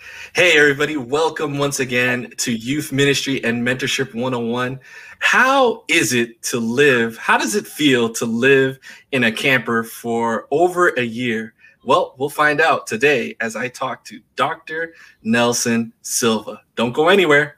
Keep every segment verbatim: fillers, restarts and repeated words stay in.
Hey, everybody, welcome once again to Youth Ministry and Mentorship one oh one. How is it to live? How does it feel to live in a camper for over a year? Well, we'll find out today as I talk to Doctor Nelson Silva. Don't go anywhere.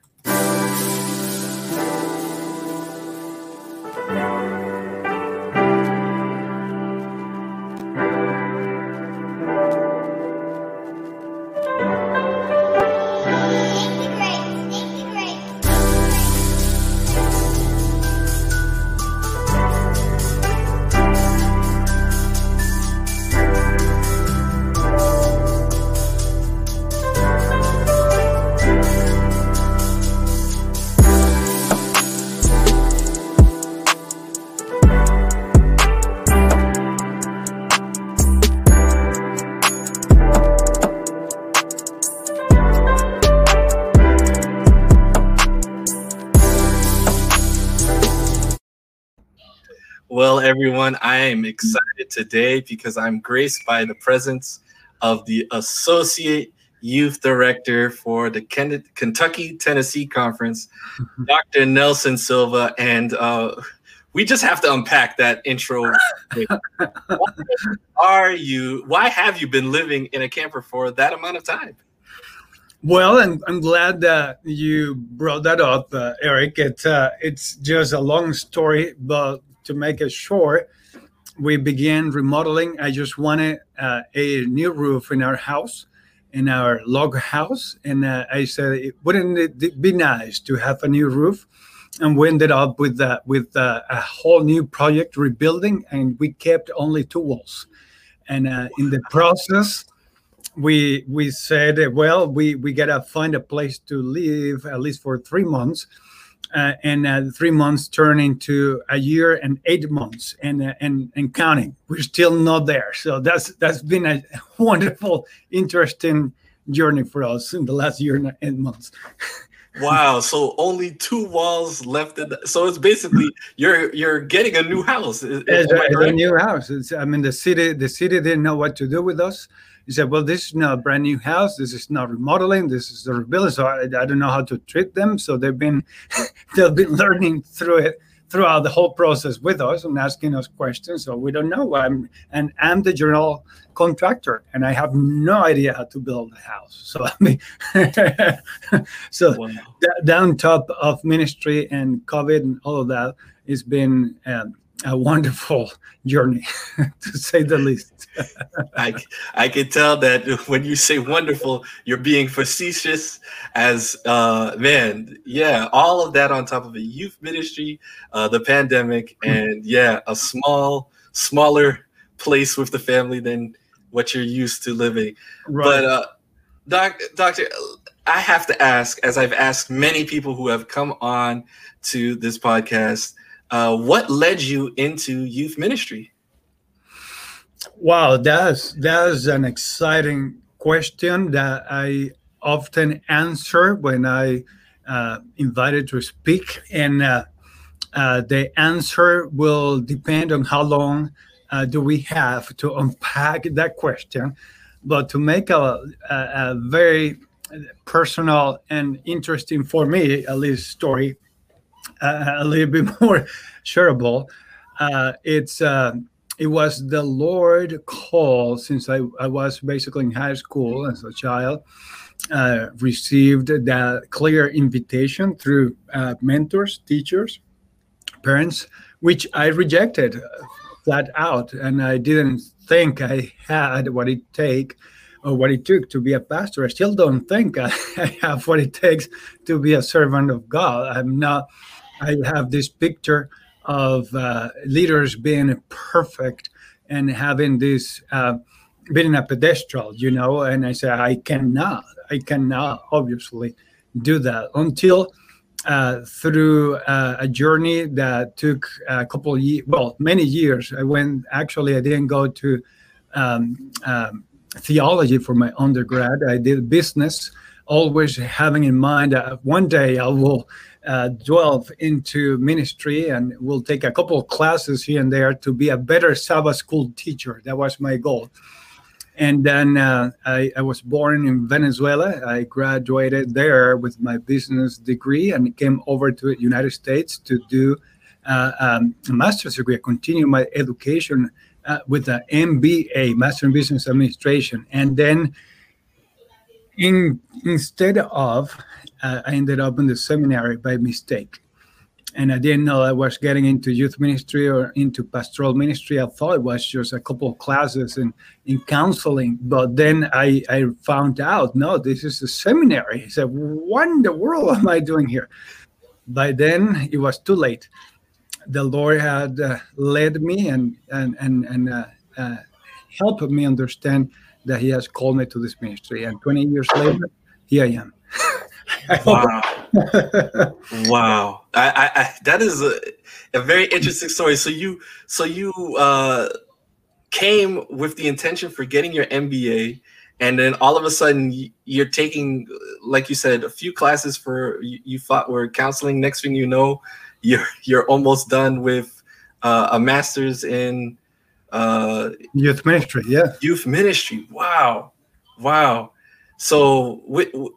Well, everyone, I am excited today because I'm graced by the presence of the Associate Youth Director for the Ken Kentucky-Tennessee Conference, Doctor Nelson Silva, and uh, we just have to unpack that intro. Why are you, why have you been living in a camper for that amount of time? Well, and I'm glad that you brought that up, uh, Eric. It's, uh, it's just a long story, but to make it short, we began remodeling. I just wanted uh, a new roof in our house, in our log house. And uh, I said, wouldn't it be nice to have a new roof? And we ended up with, uh, with uh, a whole new project rebuilding, and we kept only two walls. And uh, in the process, we we said, well, we, we got to find a place to live, at least for three months. Uh, and uh, three months turned into a year and eight months and uh, and and counting. We're still not there. So that's that's been a wonderful, interesting journey for us in the last year and eight months. Wow! So only two walls left. In the, so it's basically you're you're getting a new house. Is, it's, a, it's a new house. It's, I mean, the city the city didn't know what to do with us. He said, well, this is not a brand new house. This is not remodeling. This is the rebuilding. So I, I don't know how to treat them. So they've been they've been learning through it throughout the whole process with us and asking us questions. So we don't know. I'm and I'm the general contractor, and I have no idea how to build a house. So I mean, so wow. Down top of ministry and COVID and all of that, it's been um, a wonderful journey, to say the least. I, I can tell that when you say wonderful, you're being facetious as, uh, man, yeah, all of that on top of a youth ministry, uh, the pandemic, and yeah, a small, smaller place with the family than what you're used to living. Right. But uh, doc, Doctor, I have to ask, as I've asked many people who have come on to this podcast, Uh, what led you into youth ministry? Wow, that's that's an exciting question that I often answer when I uh, invited to speak, and uh, uh, the answer will depend on how long uh, do we have to unpack that question. But to make a, a, a very personal and interesting, for me at least, story, Uh, a little bit more shareable. Uh, it's uh, it was the Lord call, since I, I was basically in high school as a child, uh, received that clear invitation through uh, mentors, teachers, parents, which I rejected flat out, and I didn't think I had what it take or what it took to be a pastor. I still don't think I, I have what it takes to be a servant of God. I'm not. I have this picture of uh, leaders being perfect and having this, uh, being a pedestal, you know, and I say, I cannot, I cannot obviously do that until uh, through uh, a journey that took a couple of years, well, many years. I went, actually, I didn't go to um, um, theology for my undergrad. I did business, always having in mind that one day I will uh, delve into ministry and will take a couple of classes here and there to be a better Sabbath school teacher. That was my goal. And then uh, I, I was born in Venezuela. I graduated there with my business degree and came over to the United States to do uh, um, a master's degree, continue my education uh, with an M B A, Master in Business Administration. And then in, instead of, uh, I ended up in the seminary by mistake. And I didn't know I was getting into youth ministry or into pastoral ministry. I thought it was just a couple of classes in, in counseling. But then I, I found out, no, this is a seminary. I said, what in the world am I doing here? By then, it was too late. The Lord had uh, led me and, and, and, and uh, uh, helped me understand that He has called me to this ministry. And twenty years later, here I am. Wow. Wow. I, I, I, that is a, a very interesting story. So you, so you uh, came with the intention for getting your M B A, and then all of a sudden you're taking, like you said, a few classes for you, you thought were counseling. Next thing you know, you're you're almost done with uh, a master's in uh, youth ministry. Yeah, youth ministry. Wow, wow. So w- w-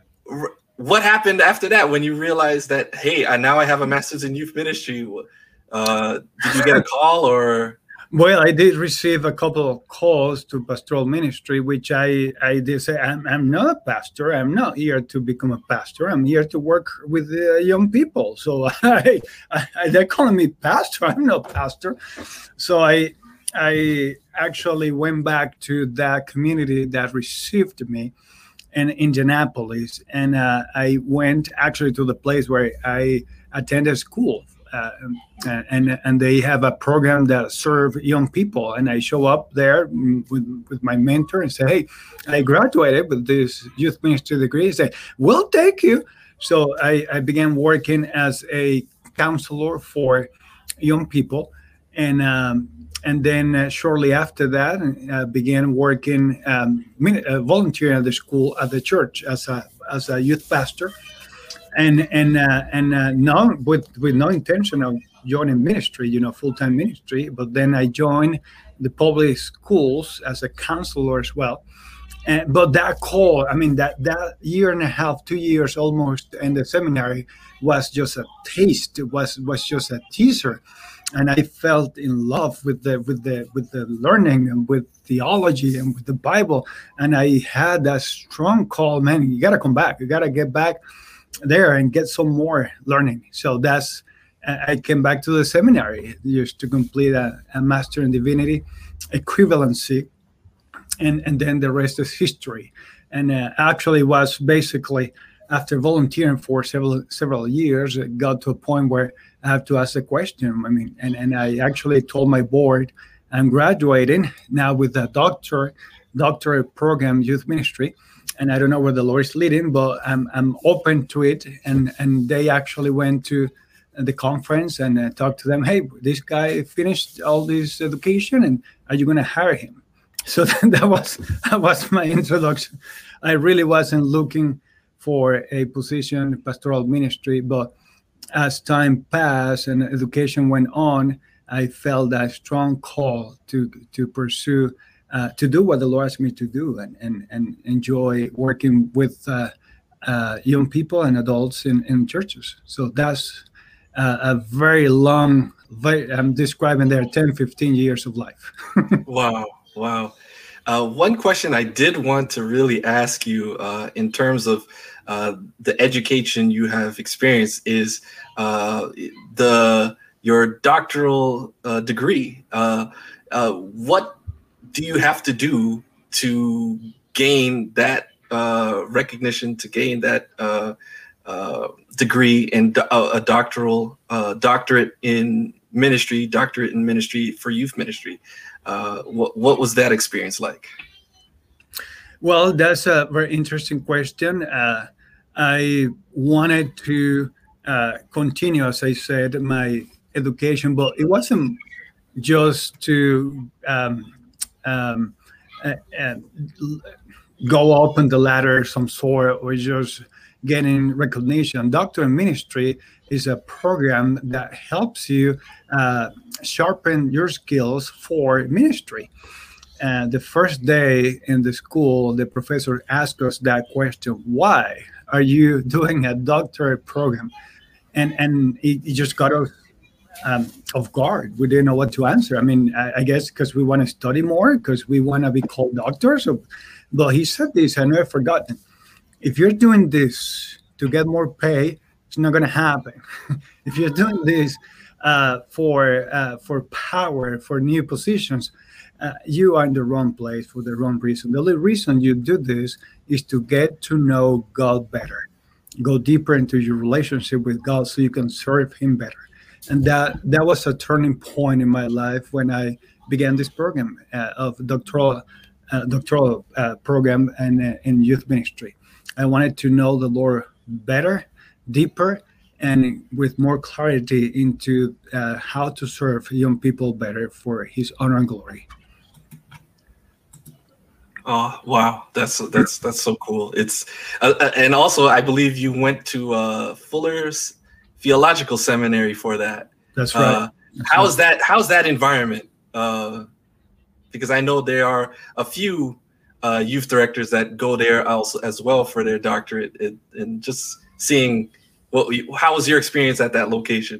what happened after that when you realized that, hey, I now I have a master's in youth ministry? Uh, did you get a call or? Well, I did receive a couple of calls to pastoral ministry, which I, I did say, I'm, I'm not a pastor. I'm not here to become a pastor. I'm here to work with uh, young people. So I, I, they're calling me pastor. I'm not pastor. So I, I actually went back to that community that received me in Indianapolis, and uh, I went actually to the place where I attended school, uh, and and they have a program that serve young people. And I show up there with, with my mentor and say, "Hey, I graduated with this youth ministry degree." He said, "We'll take you." So I, I began working as a counselor for young people, and um, and then uh, shortly after that, uh, began working, um, uh, volunteering at the school, at the church as a as a youth pastor, and and uh, and uh, no, with with no intention of joining ministry, you know, full time ministry. But then I joined the public schools as a counselor as well. And, but that call, I mean, that that year and a half, two years almost in the seminary was just a taste. It was was just a teaser. And I felt in love with the with the with the learning and with theology and with the Bible. And I had that strong call, man, you got to come back. You got to get back there and get some more learning. So that's, I came back to the seminary just to complete a, a master in divinity, equivalency, and, and then the rest is history. And uh, actually was basically, after volunteering for several several years, it got to a point where I have to ask a question. I mean, and, and I actually told my board, I'm graduating now with a doctor, doctorate program, youth ministry, and I don't know where the Lord is leading, but I'm I'm open to it. And and they actually went to the conference and uh, talked to them. Hey, this guy finished all this education, and are you going to hire him? So that was that was my introduction. I really wasn't looking for a position in pastoral ministry, but as time passed and education went on, I felt that strong call to to pursue, uh, to do what the Lord asked me to do, and and, and enjoy working with uh, uh, young people and adults in, in churches. So that's uh, a very long, very, I'm describing there ten, fifteen years of life. Wow, wow. Uh, one question I did want to really ask you uh, in terms of uh, the education you have experienced is uh, the your doctoral uh, degree. Uh, uh, what do you have to do to gain that uh, recognition, to gain that uh, uh, degree in do- a doctoral uh, doctorate in ministry, doctorate in ministry for youth ministry? Uh, what what was that experience like? Well, that's a very interesting question. Uh, I wanted to uh, continue, as I said, my education, but it wasn't just to um, um, uh, uh, go up on the ladder of some sort or just getting recognition. Doctor in Ministry is a program that helps you uh, sharpen your skills for ministry. uh, the first day in the school, the professor asked us that question: Why are you doing a doctorate program? And and it, it just got us um, off guard. We didn't know what to answer. I mean, I, I guess because we want to study more, because we want to be called doctors. So, but he said this, I never forgotten. If you're doing this to get more pay, it's not going to happen. If you're doing this uh, for uh, for power, for new positions, uh, you are in the wrong place for the wrong reason. The only reason you do this is to get to know God better, go deeper into your relationship with God, so you can serve Him better. And that that was a turning point in my life when I began this program uh, of doctoral uh, doctoral uh, program and uh, in youth ministry. I wanted to know the Lord better, deeper, and with more clarity into uh, how to serve young people better for His honor and glory. Oh wow, that's that's that's so cool. It's uh, and also I believe you went to uh, Fuller's Theological Seminary for that. That's right. Uh, That's how's right. that? How's that environment? Uh, because I know there are a few uh, youth directors that go there also as well for their doctorate, and, and just seeing what how was your experience at that location?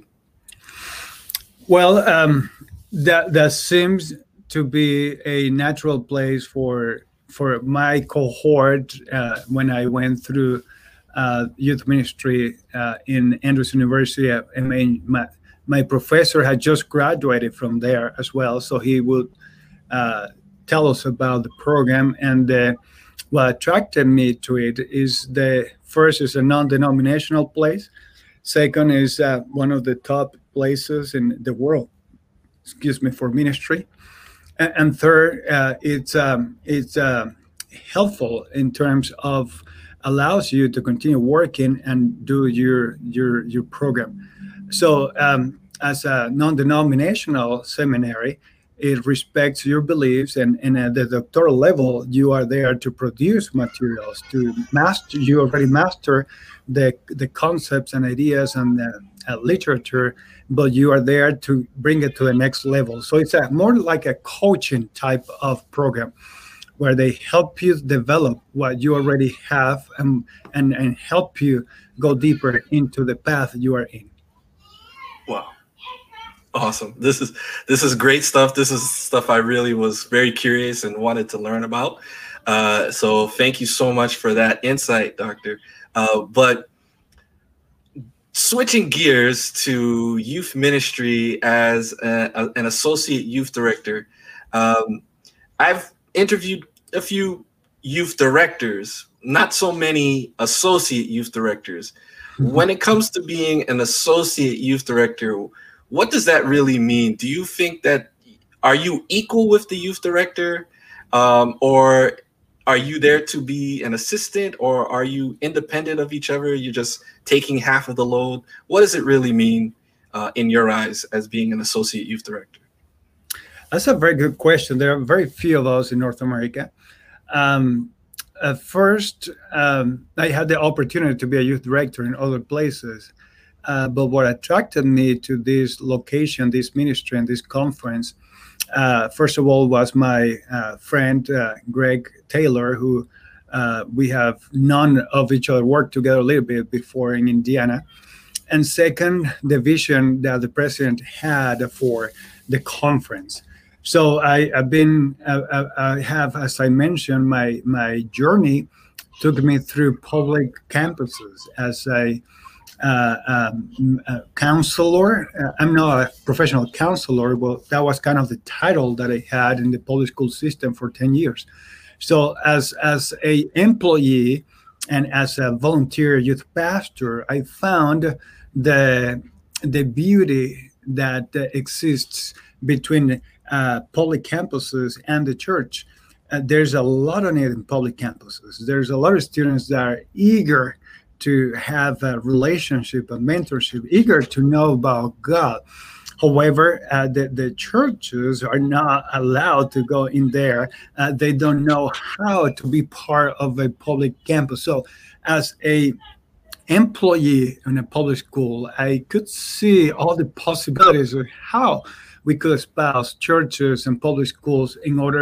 Well, um, that that seems to be a natural place for for my cohort uh, when I went through uh, youth ministry uh, in Andrews University. I mean, my, my professor had just graduated from there as well, so he would uh, tell us about the program. And uh, what attracted me to it is the first is a non-denominational place. Second is uh, one of the top places in the world, excuse me, for ministry. And, and third, uh, it's um, it's uh, helpful in terms of allows you to continue working and do your your your program. So um, as a non-denominational seminary, it respects your beliefs, and, and at the doctoral level, you are there to produce materials, to master, you already master the, the concepts and ideas and the uh, literature, but you are there to bring it to the next level. So it's a, more like a coaching type of program where they help you develop what you already have and, and, and help you go deeper into the path you are in. Wow. Awesome. This is this is great stuff. This is stuff I really was very curious and wanted to learn about. Uh, so thank you so much for that insight, Doctor. Uh, but switching gears to youth ministry as a, a, an associate youth director, um, I've interviewed a few youth directors, not so many associate youth directors. Mm-hmm. When it comes to being an associate youth director, what does that really mean? Do you think that, are you equal with the youth director, um, or are you there to be an assistant, or are you independent of each other? You're just taking half of the load. What does it really mean uh, in your eyes as being an associate youth director? That's a very good question. There are very few of those in North America. Um, at first, um, I had the opportunity to be a youth director in other places. Uh, but what attracted me to this location, this ministry, and this conference, uh, first of all, was my uh, friend, uh, Greg Taylor, who uh, we have known of each other, worked together a little bit before in Indiana. And second, the vision that the president had for the conference. So I, I've been, uh, I have, as I mentioned, my my journey took me through public campuses as a Uh, um, a counselor. Uh, I'm not a professional counselor, but that was kind of the title that I had in the public school system for ten years. So as as a employee and as a volunteer youth pastor, I found the the beauty that uh, exists between uh, public campuses and the church. Uh, there's a lot of need in public campuses. There's a lot of students that are eager to have a relationship, a mentorship, eager to know about God. However, uh, the, the churches are not allowed to go in there. Uh, they don't know how to be part of a public campus. So as a employee in a public school, I could see all the possibilities of how we could espouse churches and public schools in order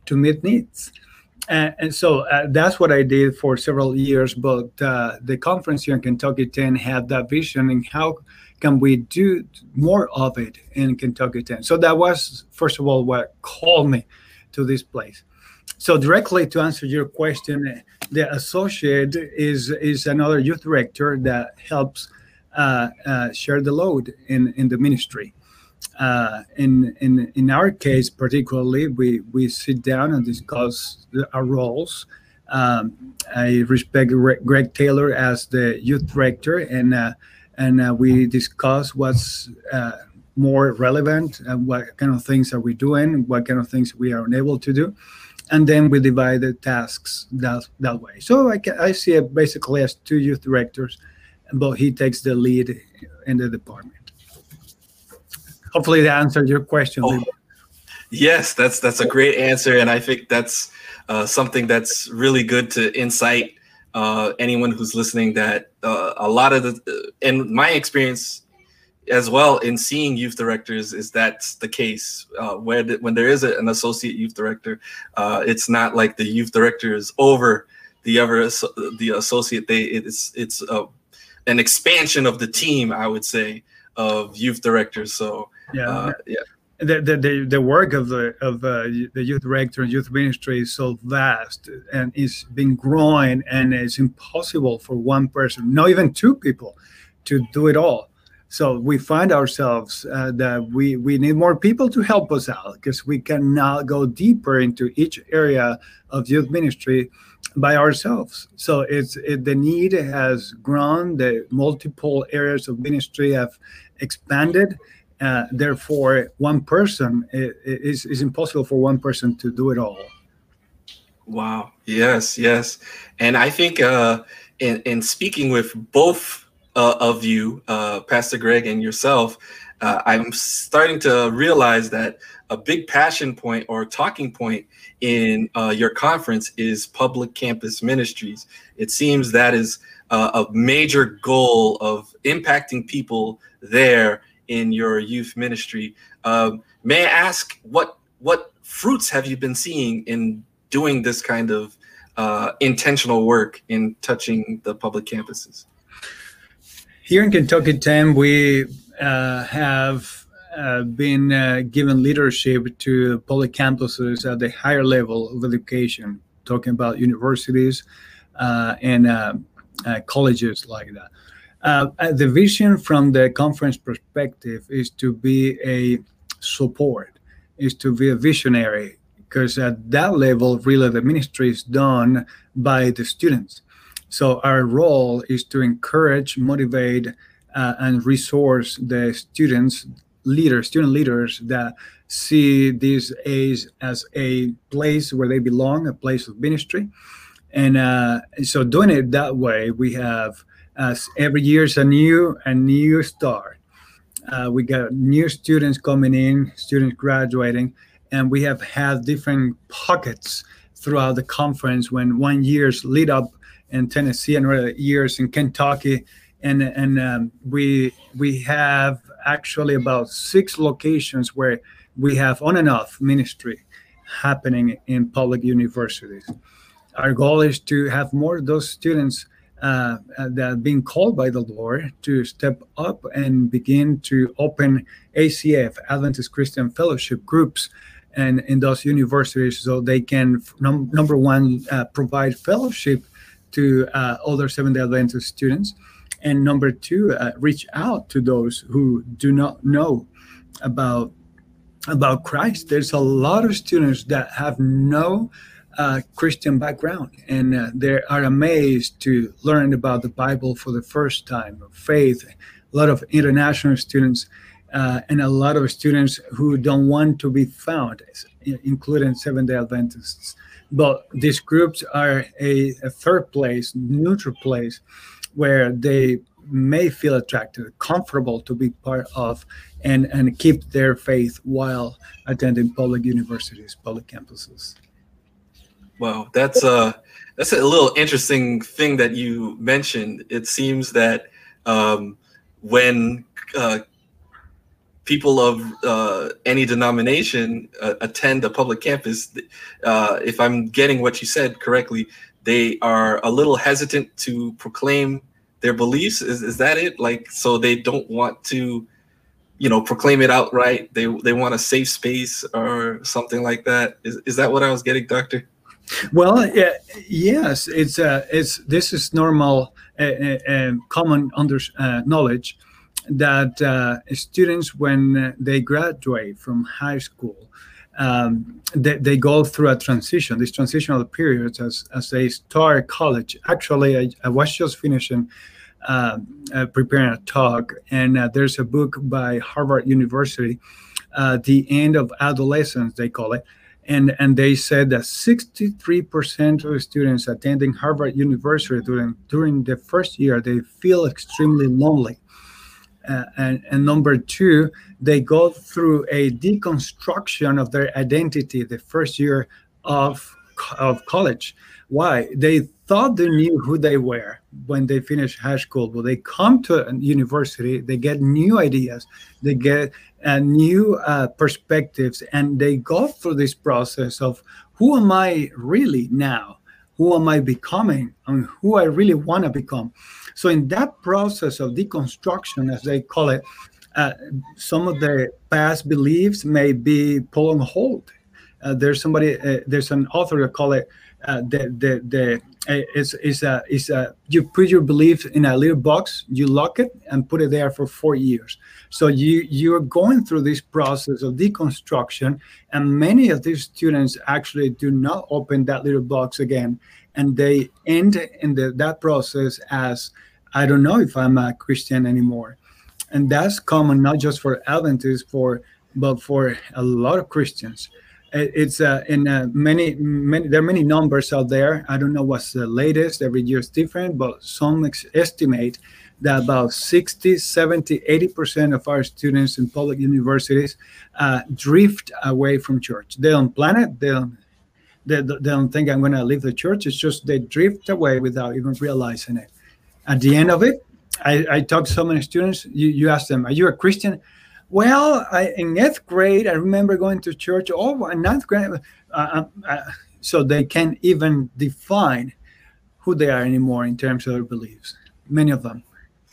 to meet needs. And, and so uh, that's what I did for several years. But uh, the conference here in Kentucky ten had that vision, and how can we do more of it in Kentucky ten? So that was, first of all, what called me to this place. So directly to answer your question, the associate is is another youth director that helps uh, uh, share the load in, in the ministry. Uh, in in in our case, particularly, we we sit down and discuss the, our roles. Um, I respect Greg Taylor as the youth director, and uh, and uh, we discuss what's uh, more relevant, and what kind of things are we doing, what kind of things we are unable to do, and then we divide the tasks that that way. So I can, I see it basically as two youth directors, but he takes the lead in the department. Hopefully that answered your question. Oh, yes, that's that's a great answer, and I think that's uh, something that's really good to incite uh, anyone who's listening. That uh, a lot of the, in my experience as well in seeing youth directors, is that's the case. Uh, where the, when there is a, an associate youth director, uh, it's not like the youth director is over the other the associate. They it's it's uh, an expansion of the team, I would say, of youth directors. So. Yeah, uh, yeah. The, the the the work of the of uh, the youth director and youth ministry is so vast, and it's been growing, and it's impossible for one person, not even two people, to do it all. So we find ourselves uh, that we we need more people to help us out, because we cannot go deeper into each area of youth ministry by ourselves. So it's it, the need has grown. The multiple areas of ministry have expanded. Uh, therefore, one person it, it is is impossible for one person to do it all. Wow. Yes. Yes. And I think uh, in in speaking with both uh, of you, uh, Pastor Greg and yourself, uh, I'm starting to realize that a big passion point or talking point in uh, your conference is public campus ministries. It seems that is uh, a major goal of impacting people there in your youth ministry. Um, may I ask, what what fruits have you been seeing in doing this kind of uh, intentional work in touching the public campuses? Here in Kentucky ten, we uh, have uh, been uh, given leadership to public campuses at the higher level of education, talking about universities uh, and uh, uh, colleges like that. Uh, the vision from the conference perspective is to be a support, is to be a visionary, because at that level, really, the ministry is done by the students. So our role is to encourage, motivate, uh, and resource the students, leaders, student leaders that see this as, as a place where they belong, a place of ministry. And uh, so doing it that way, we have As every year is a new a new start. Uh, we got new students coming in, students graduating, and we have had different pockets throughout the conference. When one year's lead up in Tennessee and other years in Kentucky, and and um, we we have actually about six locations where we have on and off ministry happening in public universities. Our goal is to have more of those students Uh, that are being called by the Lord to step up and begin to open A C F, Adventist Christian Fellowship groups, and in those universities, so they can num- number one uh, provide fellowship to uh, other Seventh-day Adventist students, and number two uh, reach out to those who do not know about about Christ. There's a lot of students that have no Uh, Christian background, and uh, they are amazed to learn about the Bible for the first time, of faith. A lot of international students, uh, and a lot of students who don't want to be found, including Seventh-day Adventists. But these groups are a, a third place, neutral place, where they may feel attracted, comfortable to be part of, and, and keep their faith while attending public universities, public campuses. Wow, that's a that's a little interesting thing that you mentioned. It seems that um, when uh, people of uh, any denomination uh, attend a public campus, uh, if I'm getting what you said correctly, they are a little hesitant to proclaim their beliefs. Is is that it? Like, so they don't want to, you know, proclaim it outright. They they want a safe space or something like that. Is is that what I was getting, Doctor? Well, yeah, yes, it's uh, it's this is normal, uh, uh, uh, common under uh, knowledge that uh, students, when uh, they graduate from high school, um, they, they go through a transition, these transitional periods as, as they start college. Actually, I, I was just finishing uh, uh, preparing a talk, and uh, there's a book by Harvard University, uh, The End of Adolescence, they call it. And, and they said that sixty-three percent of students attending Harvard University during, during the first year, they feel extremely lonely. Uh, and, and number two, they go through a deconstruction of their identity the first year of, of college. Why? They thought they knew who they were when they finished high school, but they come to a university, they get new ideas, they get uh, new uh, perspectives, and they go through this process of who am I really now? Who am I becoming? And who I really want to become? So in that process of deconstruction, as they call it, uh, some of the past beliefs may be put on hold. Uh, there's somebody, uh, there's an author that call it uh, the the the uh, is is a is a you put your belief in a little box, you lock it and put it there for four years. So you you're going through this process of deconstruction, and many of these students actually do not open that little box again, and they end in the, that process as, I don't know if I'm a Christian anymore. And that's common not just for Adventists, for but for a lot of Christians. It's uh, in uh, many, many, there are many numbers out there. I don't know what's the latest. Every year is different, but some ex- estimate that about sixty, seventy, eighty percent of our students in public universities uh, drift away from church. They don't plan it. They don't, they, they don't think I'm going to leave the church. It's just they drift away without even realizing it. At the end of it, I, I talk to so many students. You, you ask them, are you a Christian? Well, I, in eighth grade, I remember going to church. Oh, in ninth grade. Uh, uh, so they can't even define who they are anymore in terms of their beliefs. Many of them.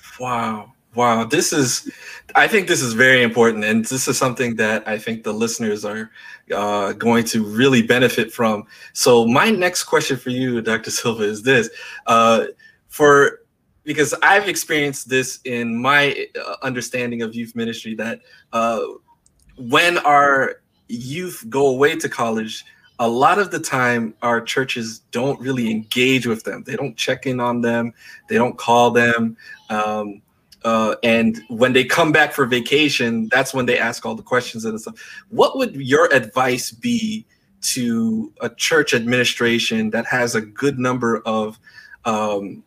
Wow. Wow. This is, I think this is very important. And this is something that I think the listeners are uh, going to really benefit from. So my next question for you, Doctor Silva, is this. Uh, for Because I've experienced this in my uh, understanding of youth ministry, that uh, when our youth go away to college, a lot of the time our churches don't really engage with them. They don't check in on them. They don't call them. Um, uh, and when they come back for vacation, that's when they ask all the questions and stuff. What would your advice be to a church administration that has a good number of um,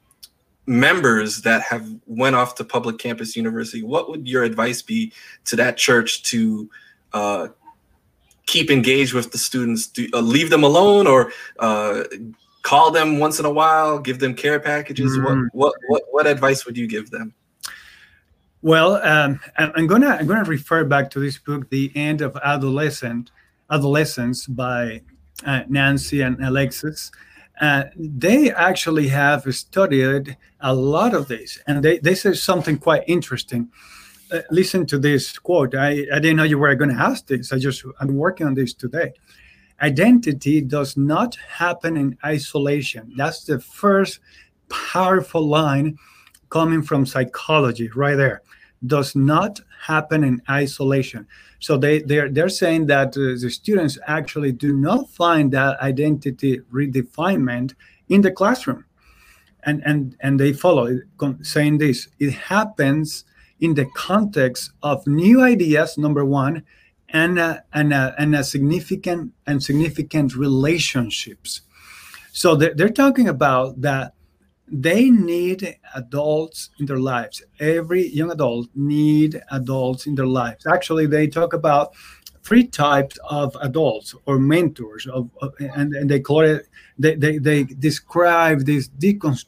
members that have went off to public campus university? What would your advice be to that church to uh, keep engaged with the students? Do, uh, leave them alone, or uh, call them once in a while, give them care packages? Mm. What, what what what advice would you give them? Well, um, I'm gonna I'm gonna refer back to this book, The End of Adolescent Adolescence, by uh, Nancy and Alexis. Uh, they actually have studied a lot of this, and they, they say something quite interesting. Uh, listen to this quote. I, I didn't know you were going to ask this. I just, I'm working on this today. Identity does not happen in isolation. That's the first powerful line coming from psychology right there. Does not happen in isolation. So they, they're, they're saying that uh, the students actually do not find that identity redefinement in the classroom. And, and, and they follow it, saying this, it happens in the context of new ideas, number one, and, uh, and, uh, and a significant and significant relationships. So they're, they're talking about that they need adults in their lives. Every young adult need adults in their lives. Actually, they talk about three types of adults or mentors, of, of and, and they call it, they, they, they describe this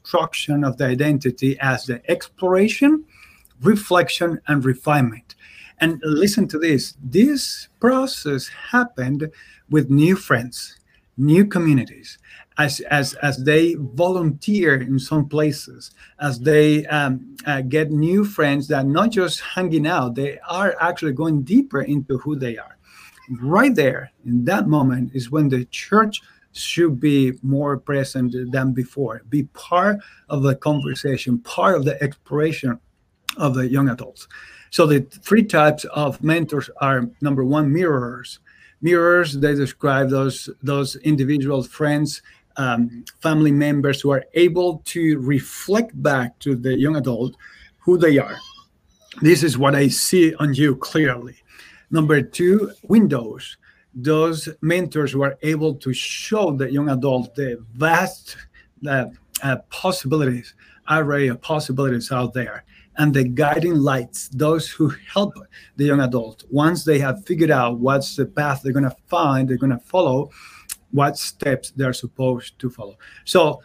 deconstruction of the identity as the exploration, reflection, and refinement. And listen to this. This process happened with new friends, new communities, as as as they volunteer in some places, as they um, uh, get new friends that not just hanging out, they are actually going deeper into who they are. Right there, in that moment, is when the church should be more present than before, be part of the conversation, part of the exploration of the young adults. So the three types of mentors are: number one, mirrors. Mirrors, they describe those those individual friends, um, family members who are able to reflect back to the young adult who they are. This is what I see on you clearly. Number two, windows. Those mentors who are able to show the young adult the vast uh, uh, possibilities, array of possibilities out there, and the guiding lights, those who help the young adult once they have figured out what's the path they're going to find, they're going to follow, what steps they're supposed to follow. So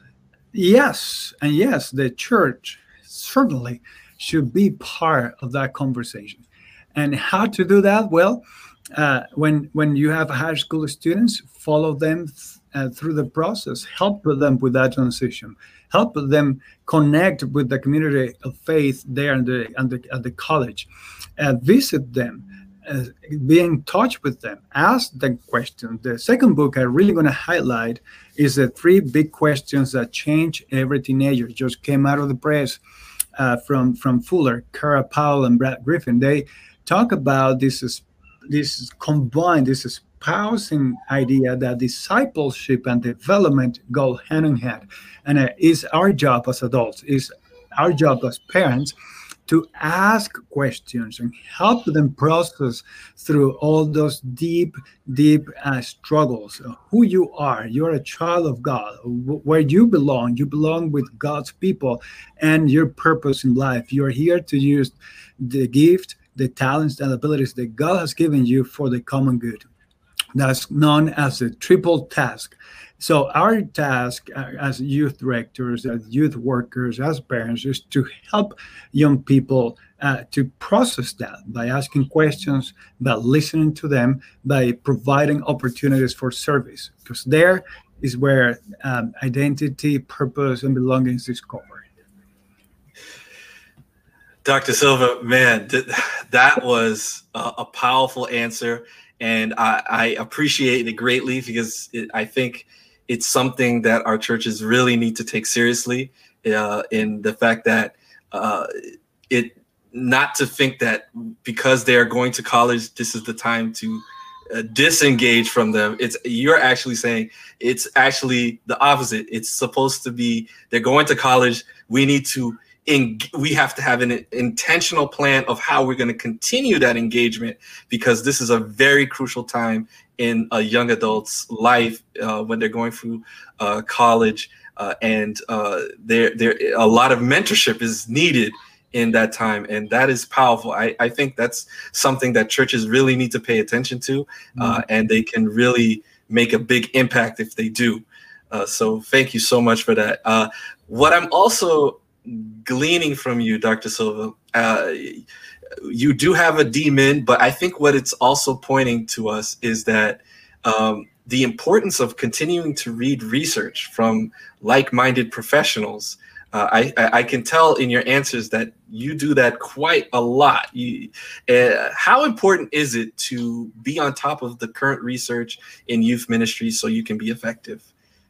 yes, and yes, the church certainly should be part of that conversation. And how to do that? Well, uh, when when you have high school students, follow them uh, through the process, help them with that transition, help them connect with the community of faith there at the, at the, at the college, uh, visit them, uh, be in touch with them, ask them questions. The second book I'm really going to highlight is the three big questions that change every teenager. It just came out of the press uh, from, from Fuller, Kara Powell, and Brad Griffin. They talk about this, this combined, this espousing idea that discipleship and development go hand in hand. And it is our job as adults, is our job as parents to ask questions and help them process through all those deep, deep uh, struggles. Who you are, you're a child of God. Where you belong, you belong with God's people and your purpose in life. You're here to use the gift, the talents and abilities that God has given you for the common good. That's known as the triple task. So our task uh, as youth directors, as youth workers, as parents, is to help young people uh, to process that by asking questions, by listening to them, by providing opportunities for service, because there is where um, identity, purpose, and belonging is discovered. Doctor Silva, man, th- that was a, a powerful answer, and I, I appreciate it greatly, because it, I think it's something that our churches really need to take seriously, uh, in the fact that uh, it not to think that because they are going to college, this is the time to uh, disengage from them. It's you're actually saying it's actually the opposite. It's supposed to be they're going to college. We need to in, we have to have an intentional plan of how we're going to continue that engagement, because this is a very crucial time in a young adult's life uh, when they're going through uh, college, uh, and uh, there there a lot of mentorship is needed in that time, and that is powerful. I, I think that's something that churches really need to pay attention to, uh, mm-hmm. and they can really make a big impact if they do. Uh, so thank you so much for that. Uh, what I'm also gleaning from you, Doctor Silva, uh, you do have a D Min, but I think what it's also pointing to us is that um, the importance of continuing to read research from like-minded professionals. Uh, I, I can tell in your answers that you do that quite a lot. You, uh, how important is it to be on top of the current research in youth ministry so you can be effective?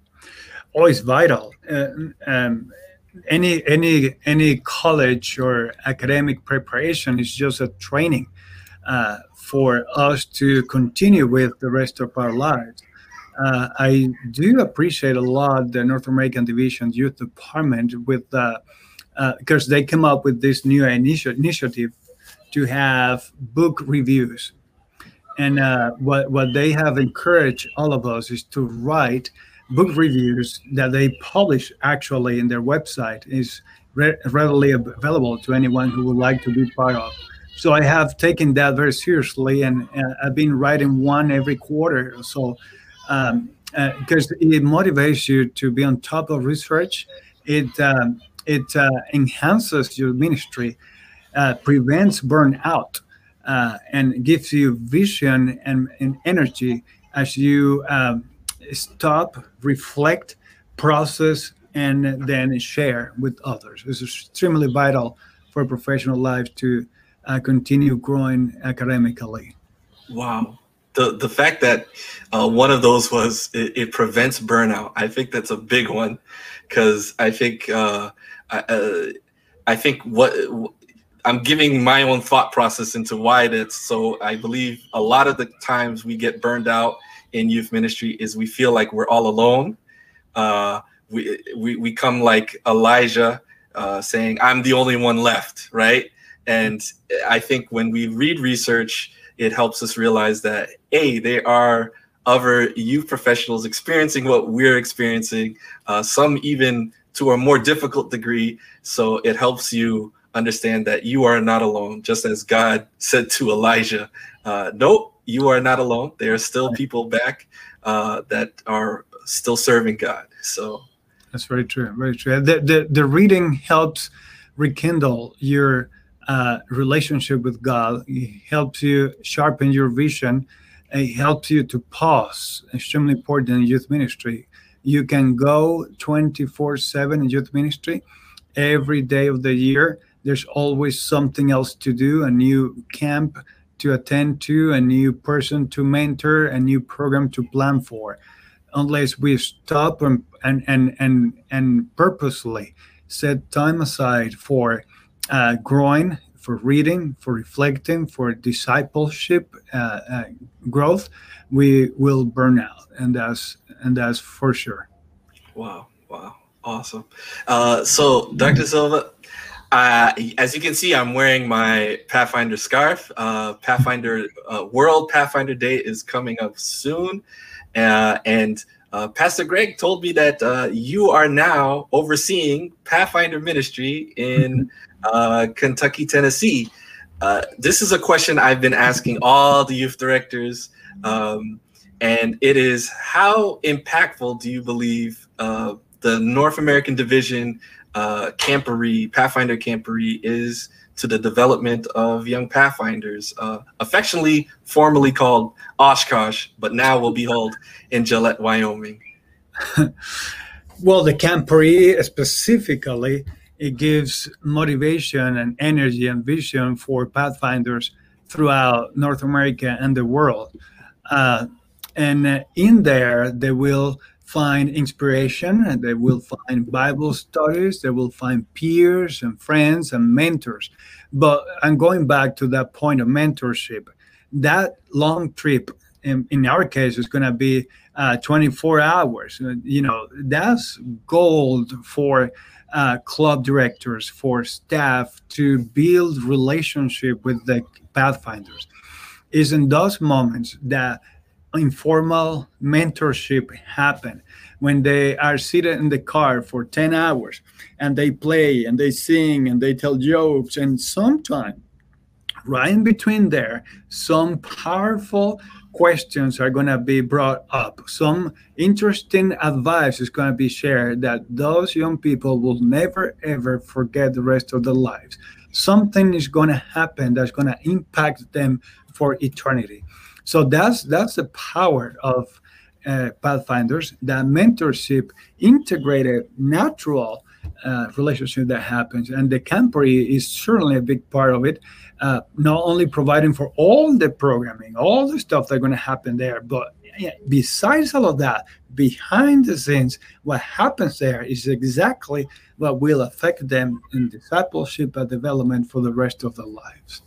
Oh, it's vital. Uh, um, any any any college or academic preparation is just a training uh, for us to continue with the rest of our lives. Uh, I do appreciate a lot the North American Division Youth Department with uh, uh, because they came up with this new initi- initiative to have book reviews, and uh, what what they have encouraged all of us is to write book reviews that they publish actually in their website. Is re- readily available to anyone who would like to be part of. So I have taken that very seriously, and uh, I've been writing one every quarter or so, um, uh, because it motivates you to be on top of research. It um, it uh, enhances your ministry, uh, prevents burnout. uh, and gives you vision and, and energy as you um, stop, reflect, process, and then share with others. It's extremely vital for professional life to uh, continue growing academically. Wow. The the fact that uh, one of those was it, it prevents burnout. I think that's a big one, because I think uh, I, uh, I think what I'm giving my own thought process into why that's so. I believe a lot of the times we get burned out in youth ministry is we feel like we're all alone. Uh, we, we we come like Elijah uh, saying, "I'm the only one left," right? And I think when we read research, it helps us realize that, A, there are other youth professionals experiencing what we're experiencing, uh, some even to a more difficult degree. So it helps you understand that you are not alone, just as God said to Elijah, uh, nope, you are not alone. There are still people back uh, that are still serving God. So that's very true. Very true. The, the, the reading helps rekindle your Uh, relationship with God. It helps you sharpen your vision. It helps you to pause. Extremely important in youth ministry. You can go twenty-four seven in youth ministry every day of the year. There's always something else to do, a new camp to attend to, a new person to mentor, a new program to plan for. Unless we stop and and and and, and purposely set time aside for Uh, growing, for reading, for reflecting, for discipleship uh, uh, growth, we will burn out, and that's and that's for sure. Wow, wow, awesome. Uh, so, Doctor Silva, uh, as you can see, I'm wearing my Pathfinder scarf. Uh, Pathfinder uh, World Pathfinder Day is coming up soon, uh, and uh, Pastor Greg told me that uh, you are now overseeing Pathfinder ministry in uh, Kentucky, Tennessee. Uh, this is a question I've been asking all the youth directors, um, and it is, how impactful do you believe uh, the North American Division uh, Camporee, Pathfinder Camporee is to the development of young Pathfinders, uh, affectionately formerly called Oshkosh, but now will be held in Gillette, Wyoming? Well, the Camporee specifically, it gives motivation and energy and vision for Pathfinders throughout North America and the world. Uh, and uh, in there, they will find inspiration, and they will find Bible studies, they will find peers and friends and mentors. But I'm going back to that point of mentorship. That long trip, in, in our case, is going to be uh, twenty-four hours. You know, that's gold for uh, club directors, for staff to build relationship with the Pathfinders. It's in those moments that informal mentorship happen, when they are seated in the car for ten hours and they play and they sing and they tell jokes, and sometimes right in between there, some powerful questions are going to be brought up. Some interesting advice is going to be shared that those young people will never, ever forget the rest of their lives. Something is going to happen that's going to impact them for eternity. So that's that's the power of uh, Pathfinders, that mentorship, integrated, natural uh, relationship that happens. And the Camporee is certainly a big part of it, uh, not only providing for all the programming, all the stuff that's going to happen there, but yeah, besides all of that, behind the scenes, what happens there is exactly what will affect them in discipleship and development for the rest of their lives.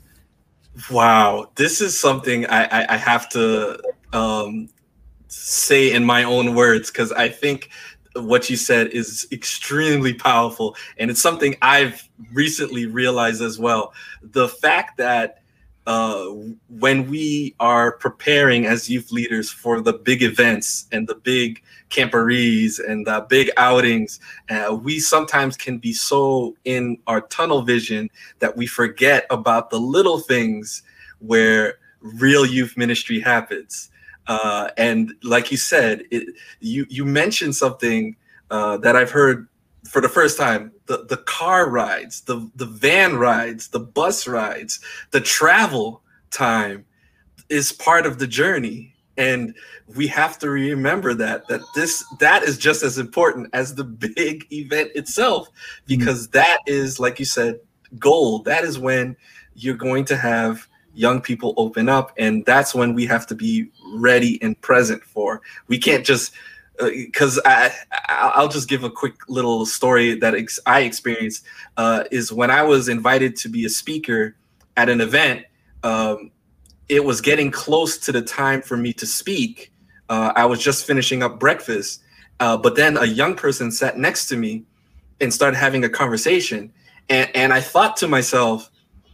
Wow, this is something I, I, I have to um, say in my own words, because I think what you said is extremely powerful, and it's something I've recently realized as well. The fact that uh, when we are preparing as youth leaders for the big events and the big camporees and the big outings, uh, we sometimes can be so in our tunnel vision that we forget about the little things where real youth ministry happens. Uh, and like you said, it, you, you mentioned something uh, that I've heard for the first time: the, the car rides, the, the van rides, the bus rides, the travel time is part of the journey. And we have to remember that, that this, that is just as important as the big event itself, because mm-hmm. that is, like you said, gold. That is when you're going to have young people open up. And that's when we have to be ready and present for. We can't just, because uh, I, I'll just give a quick little story that ex- I experienced uh, is when I was invited to be a speaker at an event. Um, it was getting close to the time for me to speak. Uh, I was just finishing up breakfast, uh, but then a young person sat next to me and started having a conversation. And, and I thought to myself,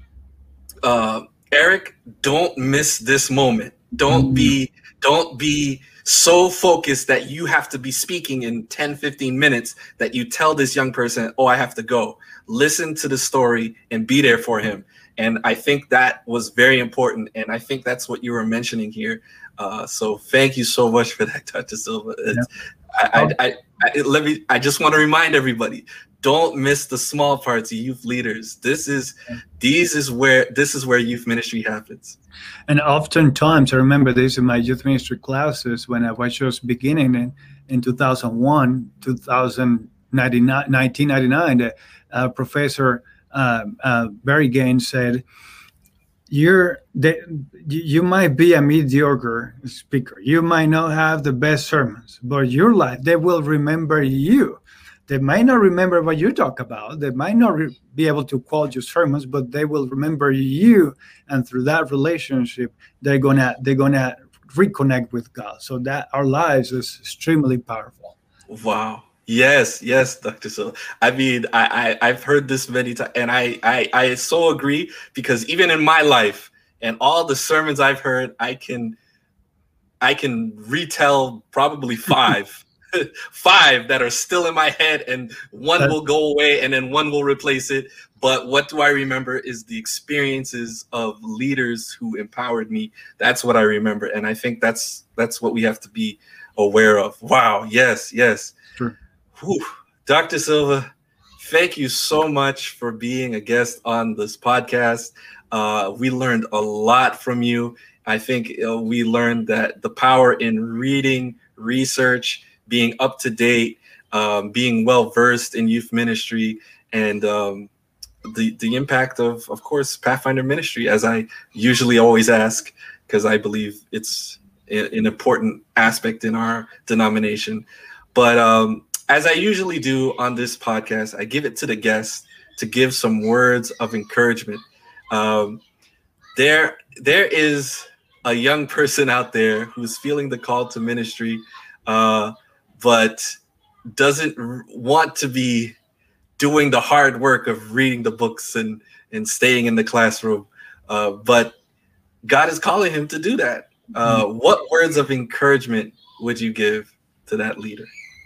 uh, Eric, don't miss this moment. Don't be, don't be so focused that you have to be speaking in ten, fifteen minutes that you tell this young person, oh, I have to go. Listen to the story and be there for him. And I think that was very important. And I think that's what you were mentioning here. Uh, so thank you so much for that, Doctor Silva. Yeah. I, I, I, I, let me, I just want to remind everybody, don't miss the small parts, youth leaders. This is, these is where, this is where youth ministry happens. And oftentimes, I remember this in my youth ministry classes when I was just beginning in, in two thousand one, nineteen ninety-nine, the uh, Professor uh, uh, Barry Gaines said, You're the, you might be a mediocre speaker. You might not have the best sermons, but your life, they will remember you. They might not remember what you talk about. They might not re- be able to quote your sermons, but they will remember you. And through that relationship, they're gonna they're gonna reconnect with God. So that our lives is extremely powerful. Wow. Yes, yes, Doctor Silva. I mean, I, I I've heard this many times, and I, I I so agree, because even in my life and all the sermons I've heard, I can I can retell probably five. Five that are still in my head, and one will go away and then one will replace it. But what do I remember is the experiences of leaders who empowered me. That's what I remember. And I think that's that's what we have to be aware of. Wow. Yes, yes. Sure. Whew. Doctor Silva, thank you so much for being a guest on this podcast. Uh, we learned a lot from you. I think uh, we learned that the power in reading, research, being up to date, um, being well versed in youth ministry, and um, the the impact of, of course, Pathfinder Ministry, as I usually always ask, because I believe it's an important aspect in our denomination. But um, as I usually do on this podcast, I give it to the guests to give some words of encouragement. Um, there, there is a young person out there who's feeling the call to ministry, uh, but doesn't want to be doing the hard work of reading the books and, and staying in the classroom. Uh, but God is calling him to do that. Uh, what words of encouragement would you give to that leader?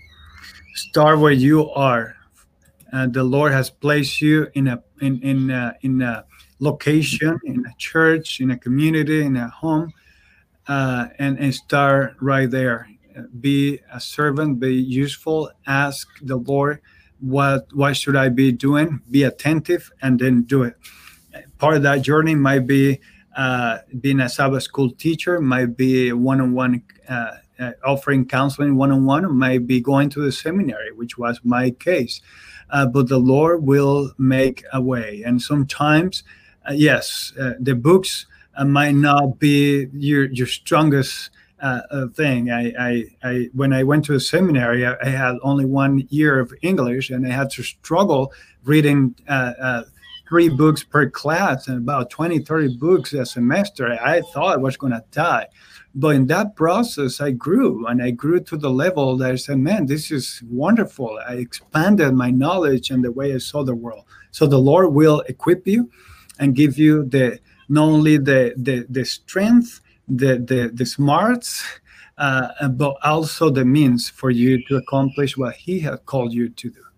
Start where you are. Uh, the Lord has placed you in a in in a, in a location, in a church, in a community, in a home, uh, and and start right there. Be a servant, be useful, ask the Lord, what, what should I be doing? Be attentive, and then do it. Part of that journey might be uh, being a Sabbath school teacher, might be one-on-one, uh, uh, offering counseling one-on-one, might be going to the seminary, which was my case. Uh, but the Lord will make a way. And sometimes, uh, yes, uh, the books uh, might not be your, your strongest Uh, thing. I, I, I, when I went to a seminary, I, I had only one year of English, and I had to struggle reading uh, uh, three books per class and about twenty, thirty books a semester. I thought I was going to die. But in that process, I grew, and I grew to the level that I said, man, this is wonderful. I expanded my knowledge and the way I saw the world. So the Lord will equip you and give you the not only the, the, the strength, the the the smarts, uh, but also the means for you to accomplish what he has called you to do.